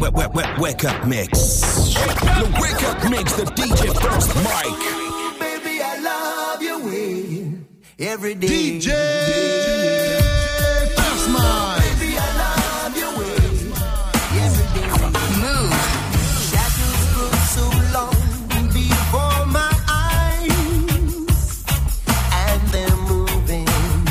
Wake up mix. The wake up mix, the DJ First Mike. Baby, I love your way every day. DJ First Mike. Baby, I love your way every day. Move. Shadows grow so long before my eyes, and they're moving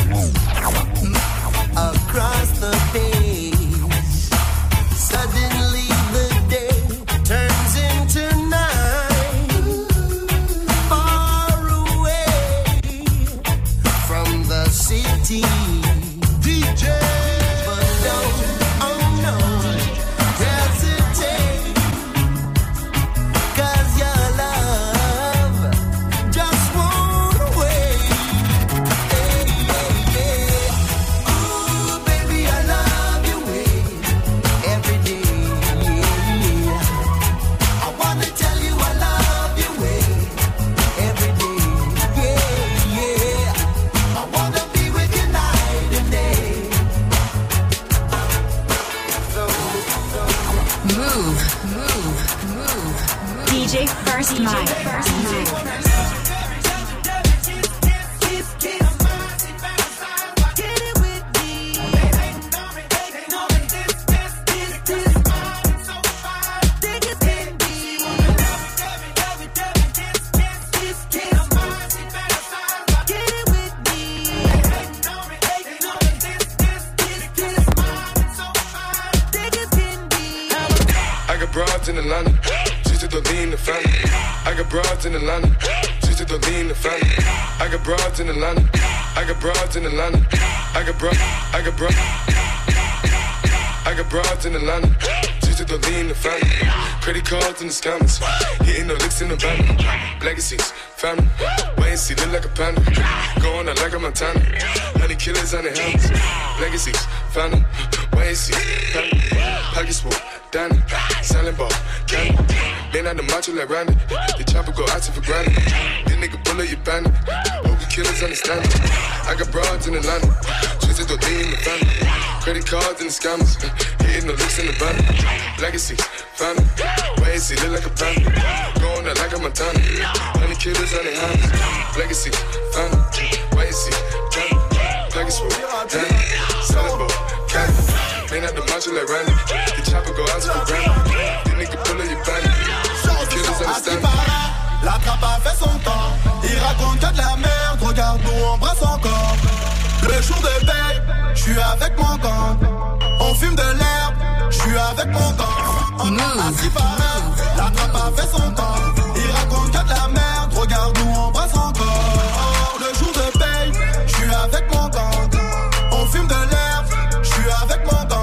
across the page. Suddenly the day turns into night, far away from the city. DJ. But don't, oh no, hesitate, 'cause your love just won't wait. Hey, hey, hey. Ooh, baby, I love your way every day. Yeah. I wanna tell you I love your way every day. Yeah, yeah. I wanna be with you night and day. Move. DJ First Mike. I got broads in Atlanta, just to lean the family. I got broads in Atlanta, just to lean the family. I got broads in Atlanta, I got broads in Atlanta. I got broads in Atlanta, just to lean the family. Credit cards in the scammers, hitting the licks in the van. Legacies, family, wait and see, look like a panda. Going out like a Montana, honey killers on the helmets. Legacies, family, wait and see, family. Pockets full, Danny, selling ball, candy. Man out the macho like Randy, the chopper go out to for granted. This nigga bullet you bandit, hope the killers understand it. I got broads in Atlanta, twisted to lean the family. Credit cards and the scammers, hitting the licks in the van. Legacies, family, wait and see, look like a panda. Going out like a Montana, honey killers on the hands. Legacies, family, wait and see, family. Pockets full, Danny, selling ball, candy. Man out the macho like Randy, the chopper go out to the ground. This nigga pull up your bandit, killers understand. La trappe a fait son temps. Il raconte que de la merde. Regarde, nous embrasse encore. Le jour de paye, j'suis avec mon gang. On fume de l'herbe, j'suis avec mon gang. Assis par là, la trappe a fait son temps. Il raconte que de la merde. Regarde, nous embrasse encore. Le jour de paye, j'suis avec mon gang. On fume de l'herbe, j'suis avec mon gang.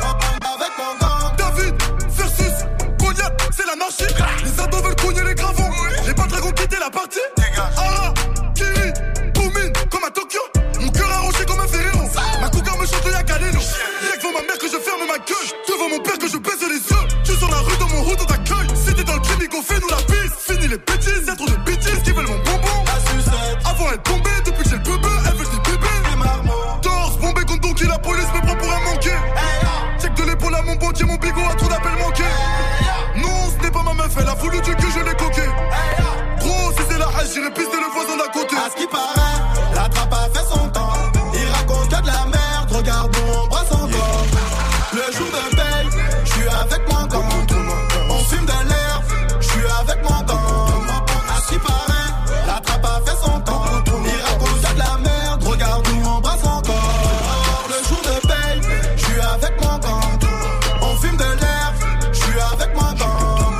Avec mon gang. David versus Goliath, c'est l'anarchie. Les ados veulent cogner les gravons. Les patrons ont quitté la partie. Ara, Kiri, Boumine, comme à Tokyo. Mon cœur arrangé comme un Ferrero. Ma cougar me chante y'a Galeno. Y'a que devant ma mère que je ferme ma gueule. Devant mon père que je baisse les yeux. Tu es sur la rue, dans mon route, on t'accueille. Si t'es dans le crime, go fais-nous la piste. Fini les bêtises, y'a trop de bêtises qui veulent mon bonbon. Avant elle tombait, depuis que j'ai le bébé, elle veut des bébés. Torse, bombé contre Donkey, la police me prend pour un manqué. Check de l'épaule à mon banquier, mon bigot a trop d'appels manqués. Non, ce n'est pas ma meuf, elle a voulu du que je l'ai coqué. Gros, si c'est la hache, j'irai pister le voisin d'à côté. À ce qui paraît, la trappe a fait son temps. Il raconte que de la merde, regarde, nous embrasse encore. Le jour de paye, j'suis avec mon gang. On fume de l'herbe, j'suis avec mon gang. À ce qui paraît, la trappe a fait son temps. Il raconte que de la merde, regarde, nous embrasse encore. Le jour de paye, j'suis avec mon gang. On fume de l'herbe, j'suis avec mon gang.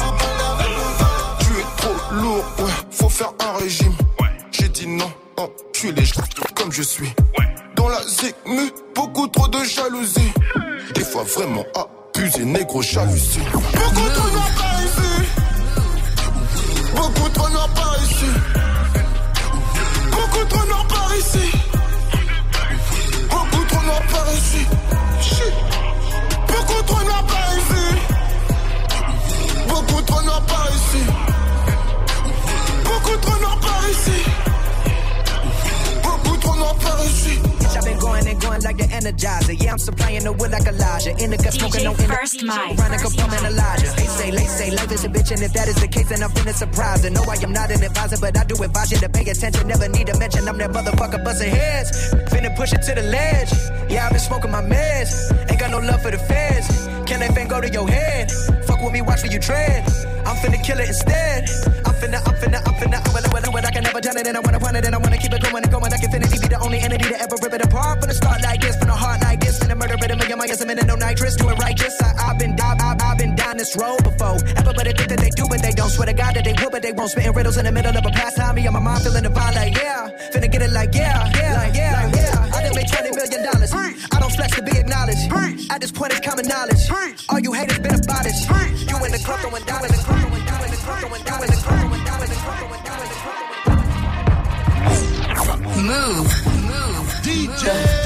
Tu es trop lourd, ouais, faut faire un régime. J'ai dit non, oh, tu es les comme je suis. Dans la zigmu, beaucoup trop de jalousie. Des fois vraiment abusé, négro jalousie. Beaucoup trop noirs par ici. Beaucoup trop noirs par ici. Beaucoup trop noirs par ici. Beaucoup trop noirs par ici. Shit. Beaucoup trop noirs par ici. Beaucoup trop noirs par ici. Beaucoup trop noirs par ici. Beaucoup trop noirs par ici. I've been going and going like the Energizer. Yeah, I'm supplying the wood like Elijah. In the gut smoking on First Mike. Running Capone and Elijah. They say, life is a bitch, and if that is the case, then I'm finna surprise it. No, I am not an advisor, but I do advise you to pay attention. Never need to mention I'm that motherfucker busting heads. Finna push it to the ledge. Yeah, I've been smoking my meds. Ain't got no love for the feds. Can that thing go to your head? Fuck with me, watch where you tread. I'm finna kill it instead. I'm finna, when I can never done it, and I wanna run it, and I wanna keep it going and going. I can finally be the only entity to ever rip it apart. From the start like this, from the heart like this, finna murder it, a million miles, a minute, no nitrous. Do it righteous. I've been down this road before. Everybody think that they do, but they don't. Swear to God that they will, but they won't. Spitting riddles in the middle of a pastime. Me and my mind feeling divine like, yeah. Finna get it like, yeah. I done made $20 million. I don't flex to be acknowledged. At this point, it's common knowledge. All you haters been about it. You in the club throwing down, in the club throwing down, in the club throwing down, in the club throwing down, in the club throwing down, in the club throwing down. Move. DJ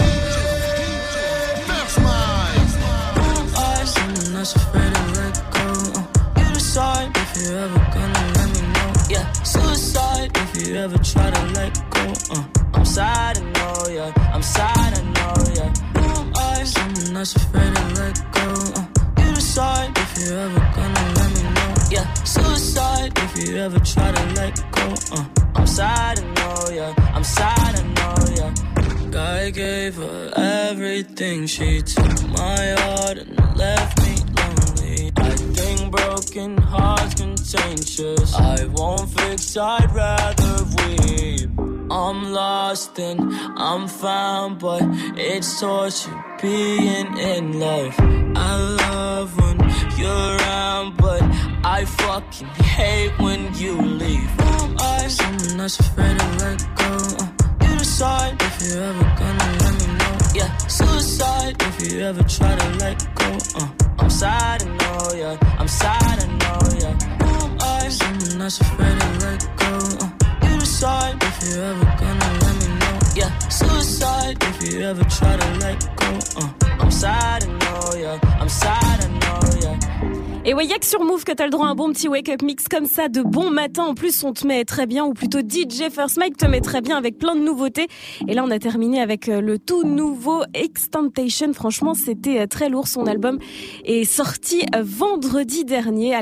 First Mike. I'm not afraid to let go. You decide if you're ever gonna let me know. Yeah, suicide if you ever try to let go. I'm sad, I know, yeah. I'm sad, I know, yeah. I'm not afraid to let go. You decide if you're ever gonna let me know. Yeah, suicide if you ever try to let go. I'm sad, I know, yeah. I'm sad, I know, yeah. I gave her everything. She took my heart and left me lonely. I think broken hearts contagious. I won't fix, I'd rather weep. I'm lost and I'm found, but it's torture being in love. I love when you're around, but I fucking hate when you leave. I'm not afraid to let go. You decide if you're ever gonna let me know. Yeah, suicide if you ever try to let go. I'm sad, I know, yeah. I'm sad, I know, yeah. I'm not afraid to let go. You decide if you're ever gonna let me know. Yeah, suicide if you ever try to let go. I'm sad, I know, yeah. I'm sad, I know, yeah. Et ouais, y'a que sur Move que t'as le droit à un bon petit wake-up mix comme ça de bon matin. En plus, on te met très bien, ou plutôt DJ First Mike te met très bien avec plein de nouveautés. Et là, on a terminé avec le tout nouveau Extentation. Franchement, c'était très lourd. Son album est sorti vendredi dernier.